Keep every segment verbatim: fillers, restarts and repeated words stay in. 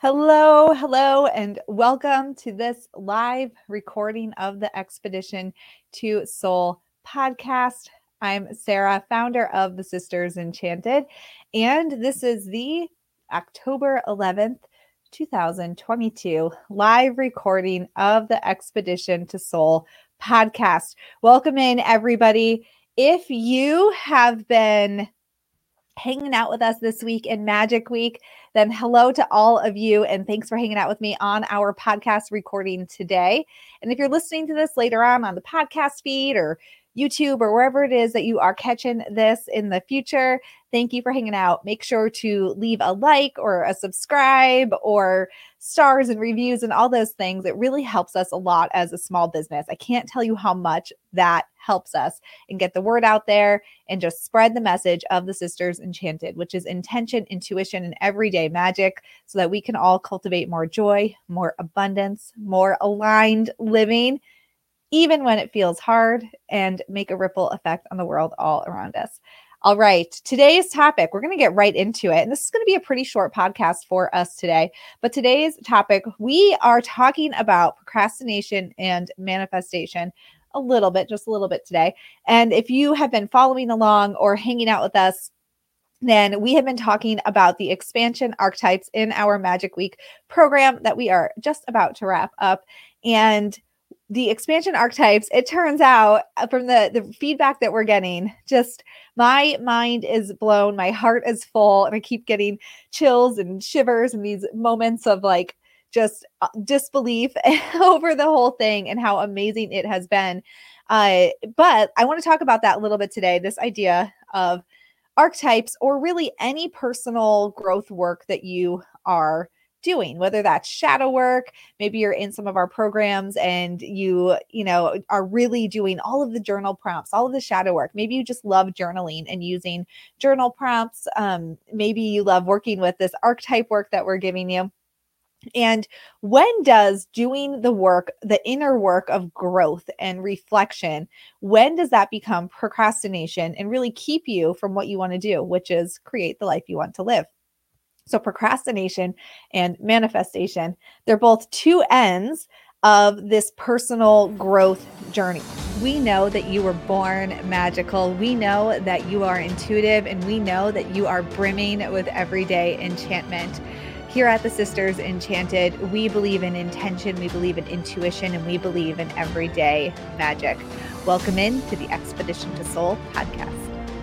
Hello, hello, and welcome to this live recording of the Expedition to Soul podcast. I'm Sarah, founder of the Sisters Enchanted, and this is the October eleventh, twenty twenty-two live recording of the Expedition to Soul podcast. Welcome in, everybody. If you have been hanging out with us this week in Magic Week, then hello to all of you. And thanks for hanging out with me on our podcast recording today. And if you're listening to this later on on the podcast feed or YouTube or wherever it is that you are catching this in the future, thank you for hanging out. Make sure to leave a like or a subscribe or stars and reviews and all those things. It really helps us a lot as a small business. I can't tell you how much that helps us and get the word out there and just spread the message of the Sisters Enchanted, which is intention, intuition, and everyday magic, so that we can all cultivate more joy, more abundance, more aligned living, even when it feels hard, and make a ripple effect on the world all around us. All right, today's topic, we're going to get right into it. And this is going to be a pretty short podcast for us today. But today's topic, we are talking about procrastination and manifestation a little bit, just a little bit today. And if you have been following along or hanging out with us, then we have been talking about the expansion archetypes in our Magic Week program that we are just about to wrap up. And the expansion archetypes, it turns out from the, the feedback that we're getting, just my mind is blown, my heart is full, and I keep getting chills and shivers and these moments of like just disbelief over the whole thing and how amazing it has been. Uh, but I want to talk about that a little bit today, this idea of archetypes, or really any personal growth work that you are doing, whether that's shadow work, maybe you're in some of our programs and you, you know, are really doing all of the journal prompts, all of the shadow work. Maybe you just love journaling and using journal prompts. Um, maybe you love working with this archetype work that we're giving you. And when does doing the work, the inner work of growth and reflection, when does that become procrastination and really keep you from what you want to do, which is create the life you want to live? So procrastination and manifestation, they're both two ends of this personal growth journey. We know that you were born magical. We know that you are intuitive, and we know that you are brimming with everyday enchantment. Here at the Sisters Enchanted, we believe in intention, we believe in intuition, and we believe in everyday magic. Welcome in to the Expedition to Soul podcast.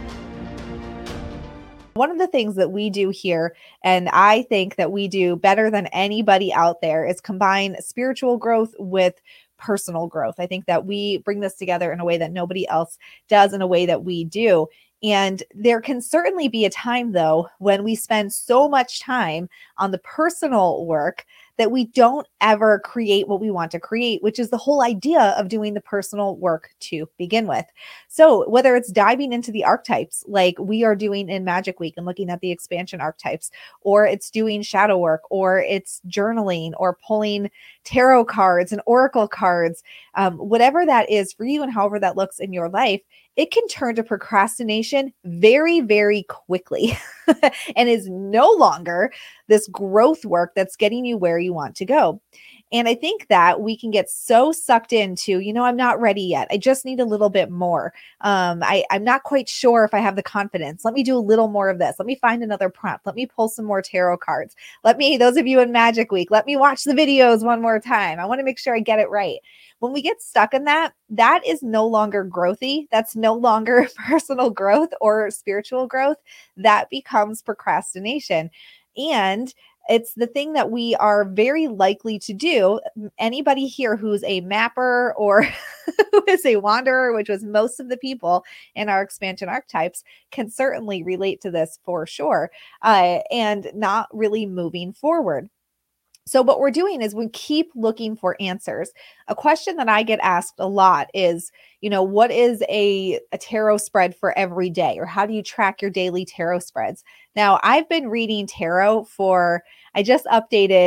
One of the things that we do here, and I think that we do better than anybody out there, is combine spiritual growth with personal growth. I think that we bring this together in a way that nobody else does, in a way that we do. And there can certainly be a time, though, when we spend so much time on the personal work that we don't ever create what we want to create, which is the whole idea of doing the personal work to begin with. So whether it's diving into the archetypes like we are doing in Magic Week and looking at the expansion archetypes, or it's doing shadow work, or it's journaling, or pulling tarot cards and oracle cards, um, whatever that is for you and however that looks in your life, it can turn to procrastination very, very quickly and is no longer this growth work that's getting you where you want to go. And I think that we can get so sucked into, you know, I'm not ready yet. I just need a little bit more. Um, I, I'm not quite sure if I have the confidence. Let me do a little more of this. Let me find another prompt. Let me pull some more tarot cards. Let me, those of you in Magic Week, let me watch the videos one more time. I want to make sure I get it right. When we get stuck in that, that is no longer growthy. That's no longer personal growth or spiritual growth. That becomes procrastination. And it's the thing that we are very likely to do. Anybody here who's a mapper or who is a wanderer, which was most of the people in our expansion archetypes, can certainly relate to this for sure, uh, and not really moving forward. So what we're doing is we keep looking for answers. A question that I get asked a lot is, you know, what is a, a tarot spread for every day? Or how do you track your daily tarot spreads? Now, I've been reading tarot for, I just updated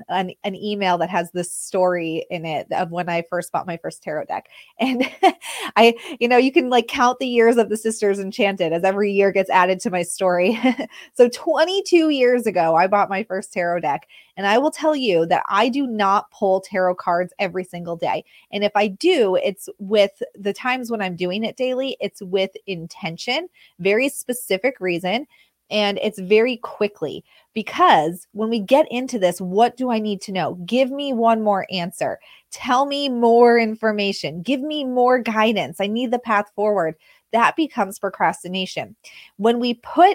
an, an email that has this story in it of when I first bought my first tarot deck. And I, you know, you can like count the years of the Sisters Enchanted as every year gets added to my story. So twenty-two years ago, I bought my first tarot deck. And I will tell you that I do not pull tarot cards every single day. And if I do, it's with the times when I'm doing it daily, it's with intention, very specific reason. And it's very quickly, because when we get into this, what do I need to know? Give me one more answer. Tell me more information. Give me more guidance. I need the path forward. That becomes procrastination. When we put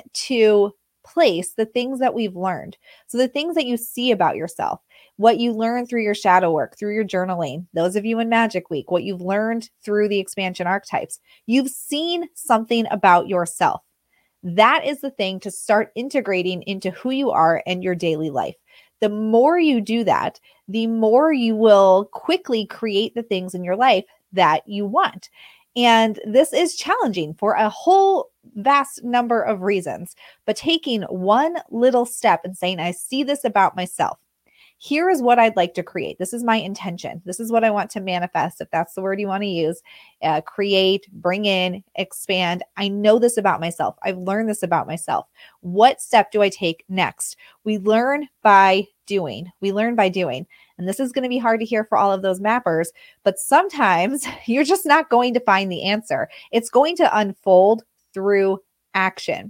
into place the things that we've learned, so the things that you see about yourself, what you learn through your shadow work, through your journaling, those of you in Magic Week, what you've learned through the expansion archetypes, you've seen something about yourself. That is the thing to start integrating into who you are and your daily life. The more you do that, the more you will quickly create the things in your life that you want. And this is challenging for a whole vast number of reasons. But taking one little step and saying, I see this about myself. Here is what I'd like to create. This is my intention. This is what I want to manifest, if that's the word you want to use. Uh, create, bring in, expand. I know this about myself. I've learned this about myself. What step do I take next? We learn by doing. We learn by doing. And this is going to be hard to hear for all of those mappers, but sometimes you're just not going to find the answer. It's going to unfold through action.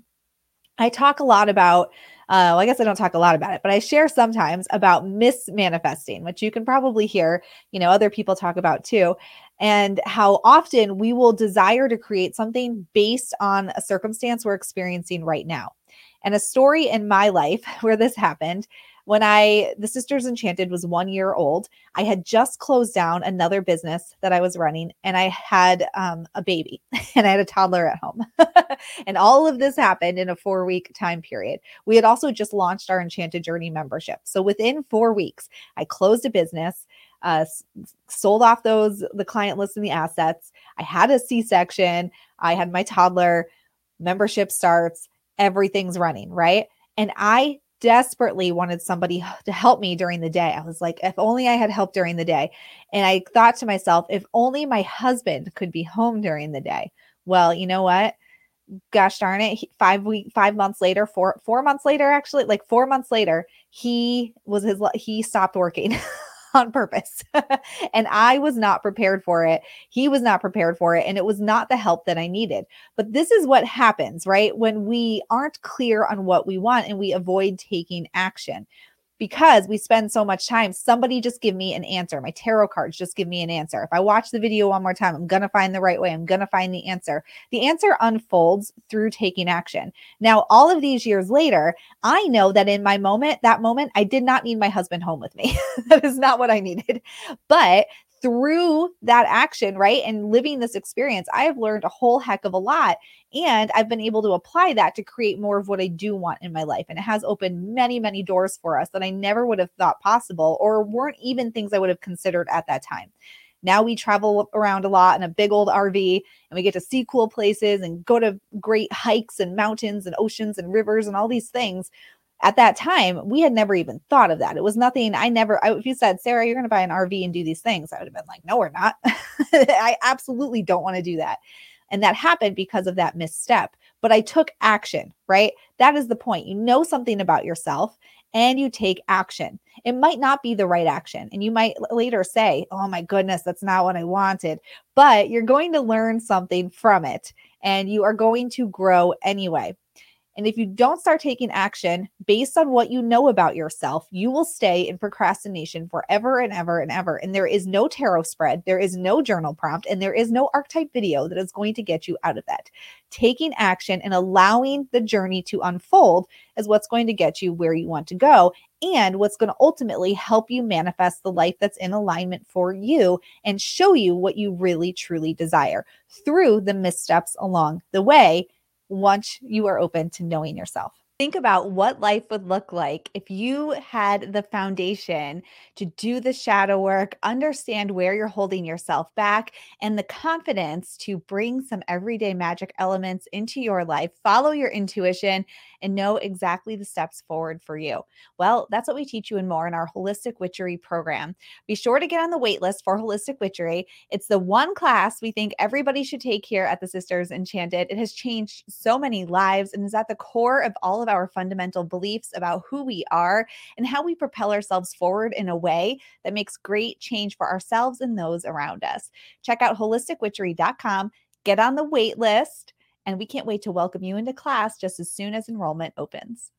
I talk a lot about Uh, well, I guess I don't talk a lot about it, but I share sometimes about mismanifesting, which you can probably hear, you know, other people talk about too, and how often we will desire to create something based on a circumstance we're experiencing right now. And a story in my life where this happened, when I, the Sisters Enchanted was one year old, I had just closed down another business that I was running, and I had um, a baby and I had a toddler at home. And all of this happened in a four week time period. We had also just launched our Enchanted Journey membership. So within four weeks, I closed a business, uh, s- sold off those, the client list and the assets. I had a C-section. I had my toddler, membership starts, everything's running, right? And I desperately wanted somebody to help me during the day. I was like, if only I had help during the day. And I thought to myself, if only my husband could be home during the day. Well, you know what? Gosh darn it. He, five week, five months later, four, four months later, actually, like four months later, he was his, he stopped working on purpose. And I was not prepared for it. He was not prepared for it. And it was not the help that I needed. But this is what happens, right? When we aren't clear on what we want and we avoid taking action. Because we spend so much time, somebody just give me an answer. My tarot cards just give me an answer. If I watch the video one more time, I'm going to find the right way. I'm going to find the answer. The answer unfolds through taking action. Now, all of these years later, I know that in my moment, that moment, I did not need my husband home with me. That is not what I needed. But through that action, right, and living this experience, I have learned a whole heck of a lot. And I've been able to apply that to create more of what I do want in my life. And it has opened many, many doors for us that I never would have thought possible, or weren't even things I would have considered at that time. Now we travel around a lot in a big old R V, and we get to see cool places and go to great hikes and mountains and oceans and rivers and all these things. At that time, we had never even thought of that. It was nothing. I never, I, if you said, Sarah, you're going to buy an R V and do these things, I would have been like, no, we're not. I absolutely don't want to do that. And that happened because of that misstep. But I took action, right? That is the point. You know something about yourself and you take action. It might not be the right action. And you might later say, oh my goodness, that's not what I wanted. But you're going to learn something from it and you are going to grow anyway. And if you don't start taking action based on what you know about yourself, you will stay in procrastination forever and ever and ever. And there is no tarot spread, there is no journal prompt, and there is no archetype video that is going to get you out of that. Taking action and allowing the journey to unfold is what's going to get you where you want to go, and what's going to ultimately help you manifest the life that's in alignment for you and show you what you really truly desire through the missteps along the way, once you are open to knowing yourself. Think about what life would look like if you had the foundation to do the shadow work, understand where you're holding yourself back, and the confidence to bring some everyday magic elements into your life, follow your intuition, and know exactly the steps forward for you. Well, that's what we teach you and more in our Holistic Witchery program. Be sure to get on the wait list for Holistic Witchery. It's the one class we think everybody should take here at the Sisters Enchanted. It has changed so many lives and is at the core of all of our fundamental beliefs about who we are and how we propel ourselves forward in a way that makes great change for ourselves and those around us. Check out holistic witchery dot com, get on the wait list, and we can't wait to welcome you into class just as soon as enrollment opens.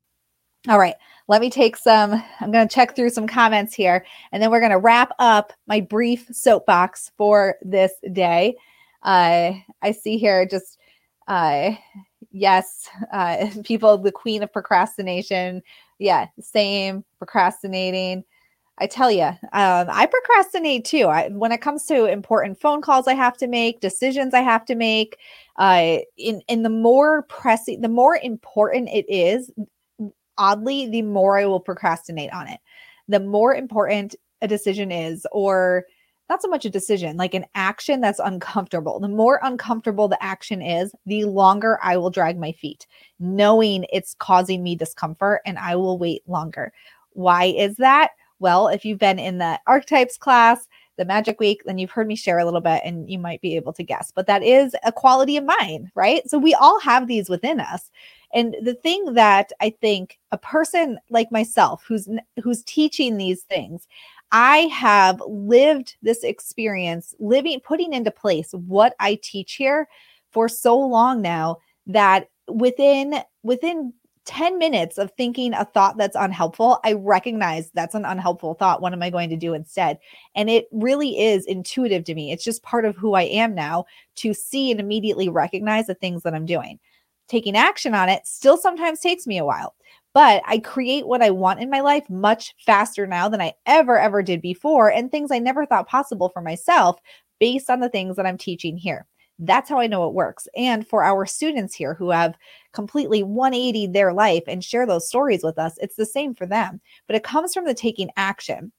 All right, let me take some, I'm going to check through some comments here, and then we're going to wrap up my brief soapbox for this day. Uh, I see here just, uh, yes, uh, people, the queen of procrastination. Yeah, same, procrastinating. I tell you, um, I procrastinate too. I, when it comes to important phone calls I have to make, decisions I have to make, uh, in, in the more pressing, the more important it is, oddly, the more I will procrastinate on it. The more important a decision is, or not so much a decision, like an action that's uncomfortable. The more uncomfortable the action is, the longer I will drag my feet, knowing it's causing me discomfort, and I will wait longer. Why is that? Well, if you've been in the archetypes class, the Magic Week, then you've heard me share a little bit and you might be able to guess, but that is a quality of mine, right? So we all have these within us. And the thing that I think a person like myself who's who's teaching these things, I have lived this experience, living, putting into place what I teach here for so long now that within within ten minutes of thinking a thought that's unhelpful, I recognize that's an unhelpful thought. What am I going to do instead? And it really is intuitive to me. It's just part of who I am now to see and immediately recognize the things that I'm doing. Taking action on it still sometimes takes me a while, but I create what I want in my life much faster now than I ever, ever did before, and things I never thought possible for myself based on the things that I'm teaching here. That's how I know it works. And for our students here who have completely one eighty their life and share those stories with us, it's the same for them. But it comes from the taking action,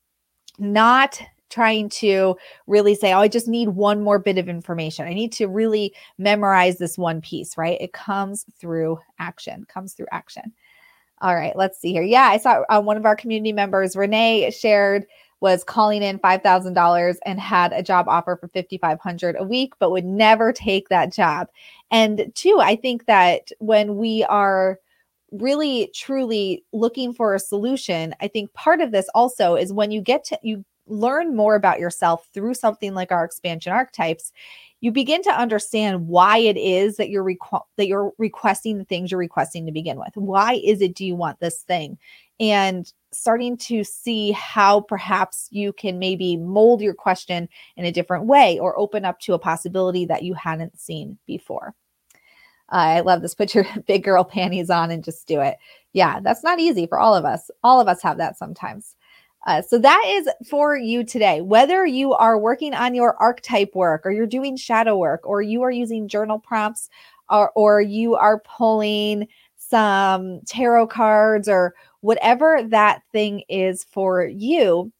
not trying to really say, oh, I just need one more bit of information. I need to really memorize this one piece, right? It comes through action, comes through action. All right, let's see here. Yeah, I saw uh, one of our community members, Renee, shared was calling in five thousand dollars and had a job offer for five thousand five hundred dollars a week, but would never take that job. And two, I think that when we are really truly looking for a solution, I think part of this also is when you get to, you learn more about yourself through something like our expansion archetypes, you begin to understand why it is that you're requ- that you're requesting the things you're requesting to begin with. Why is it do you want this thing? And starting to see how perhaps you can maybe mold your question in a different way or open up to a possibility that you hadn't seen before. Uh, I love this. Put your big girl panties on and just do it. Yeah, that's not easy for all of us. All of us have that sometimes. Uh, so that is for you today. Whether you are working on your archetype work or you're doing shadow work or you are using journal prompts or, or you are pulling some tarot cards or whatever that thing is for you,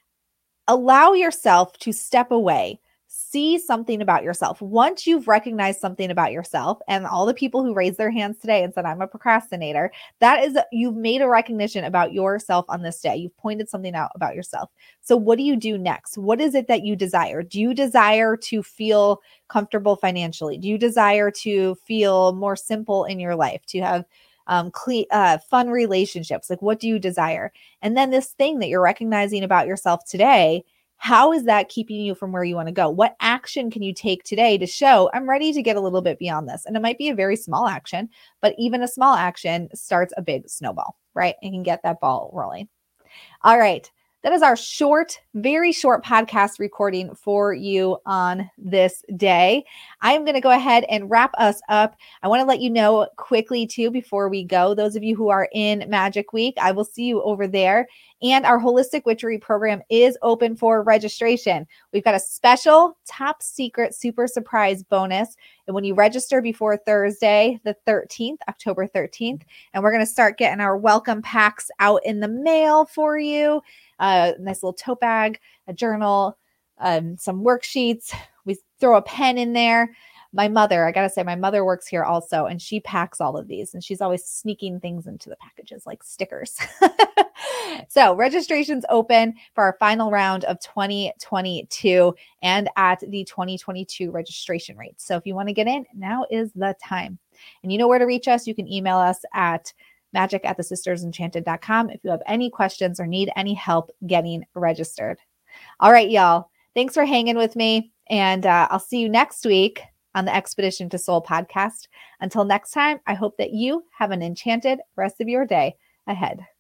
allow yourself to step away. See something about yourself. Once you've recognized something about yourself, and all the people who raised their hands today and said, I'm a procrastinator, that is, you've made a recognition about yourself on this day. You've pointed something out about yourself. So what do you do next? What is it that you desire? Do you desire to feel comfortable financially? Do you desire to feel more simple in your life, to have um, clean, uh, fun relationships? Like, what do you desire? And then this thing that you're recognizing about yourself today, how is that keeping you from where you want to go? What action can you take today to show I'm ready to get a little bit beyond this? And it might be a very small action, but even a small action starts a big snowball, right? And can get that ball rolling. All right. That is our short, very short podcast recording for you on this day. I'm going to go ahead and wrap us up. I want to let you know quickly too, before we go, those of you who are in Magic Week, I will see you over there. And our Holistic Witchery program is open for registration. We've got a special top secret super surprise bonus. And when you register before Thursday, the thirteenth, October thirteenth, and we're going to start getting our welcome packs out in the mail for you. A nice little tote bag, a journal, um, some worksheets. We throw a pen in there. my mother, I got to say, my mother works here also, and she packs all of these, and she's always sneaking things into the packages like stickers. So registration's open for our final round of twenty twenty-two and at the twenty twenty-two registration rates. So if you want to get in, now is the time. And you know where to reach us. You can email us at magic at the sisters enchanted dot com if you have any questions or need any help getting registered. All right, y'all. Thanks for hanging with me. And uh, I'll see you next week on the Expedition to Soul podcast. Until next time, I hope that you have an enchanted rest of your day ahead.